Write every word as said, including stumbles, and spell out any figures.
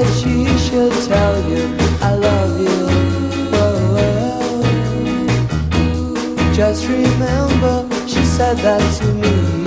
that she should tell you I love you. Whoa, whoa. Just remember, she said that to me.